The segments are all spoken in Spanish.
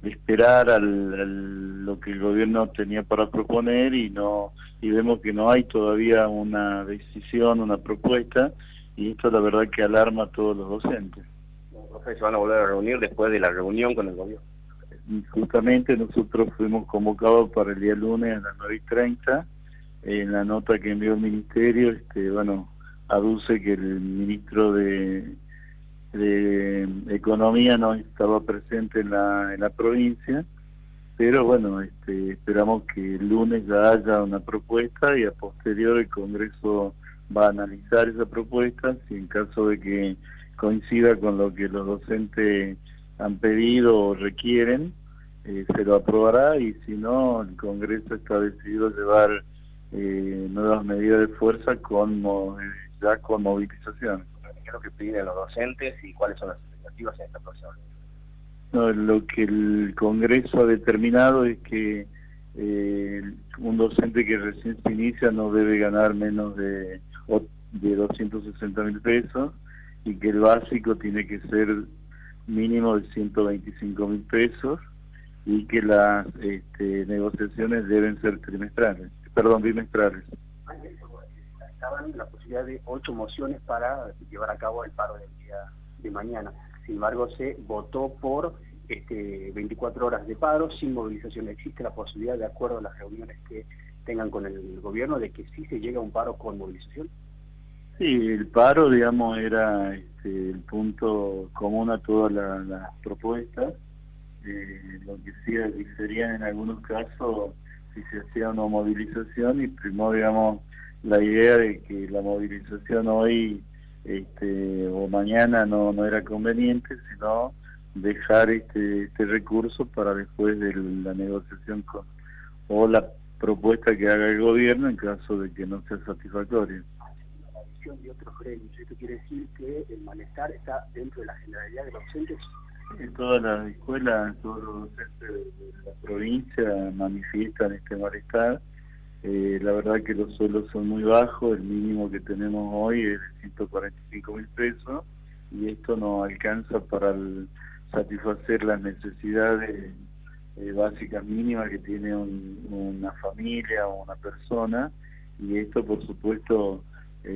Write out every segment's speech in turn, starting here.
esperar lo que el gobierno tenía para proponer y vemos que no hay todavía una decisión, una propuesta, y esto la verdad que alarma a todos los docentes. Los profes se van a volver a reunir después de la reunión con el gobierno. Y justamente nosotros fuimos convocados para el día lunes a las 9:30. En la nota que envió el ministerio, bueno, aduce que el ministro de Economía no estaba presente en la provincia, pero bueno, esperamos que el lunes ya haya una propuesta y a posterior el Congreso va a analizar esa propuesta. Si en caso de que coincida con lo que los docentes han pedido o requieren, se lo aprobará, y si no, el Congreso está decidido a llevar nuevas medidas de fuerza ya con movilización. ¿Qué es lo que piden los docentes y cuáles son las expectativas en esta próxima reunión? No, lo que el Congreso ha determinado es que un docente que recién se inicia no debe ganar menos de 260.000 pesos, y que el básico tiene que ser mínimo de 125.000 pesos, y que las negociaciones deben ser bimestrales. Estaban la posibilidad de 8 mociones para llevar a cabo el paro del día de mañana. Sin embargo, se votó por 24 horas de paro sin movilización. ¿Existe la posibilidad, de acuerdo a las reuniones que tengan con el gobierno, de que sí se llegue a un paro con movilización? Sí, el paro, digamos, era el punto común a todas las propuestas. Lo que sí diferían en algunos casos si se hacía una movilización, y primero, digamos, la idea de que la movilización hoy o mañana no era conveniente, sino dejar este recurso para después de la negociación o la propuesta que haga el gobierno en caso de que no sea satisfactoria. La visión de otros gremios, ¿esto quiere decir que el malestar está dentro de la generalidad de los docentes? En todas las escuelas, todos los docentes de la provincia manifiestan este malestar. La verdad que los sueldos son muy bajos, el mínimo que tenemos hoy es de 145.000 pesos, y esto no alcanza para satisfacer las necesidades básicas mínimas que tiene una familia o una persona, y esto por supuesto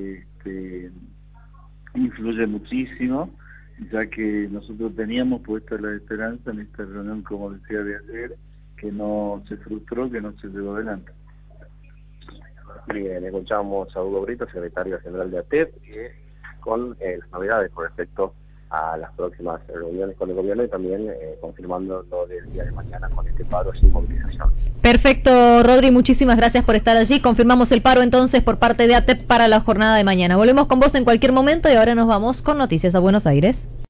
influye muchísimo, ya que nosotros teníamos puesta la esperanza en esta reunión, como decía, de ayer, que no se frustró, que no se llevó adelante. Bien, escuchamos a Hugo Brito, secretario general de ATEP, con las novedades con respecto a las próximas reuniones con el gobierno, y también confirmando lo del día de mañana con este paro sin movilización. Perfecto, Rodri, muchísimas gracias por estar allí. Confirmamos el paro entonces por parte de ATEP para la jornada de mañana. Volvemos con vos en cualquier momento y ahora nos vamos con noticias a Buenos Aires.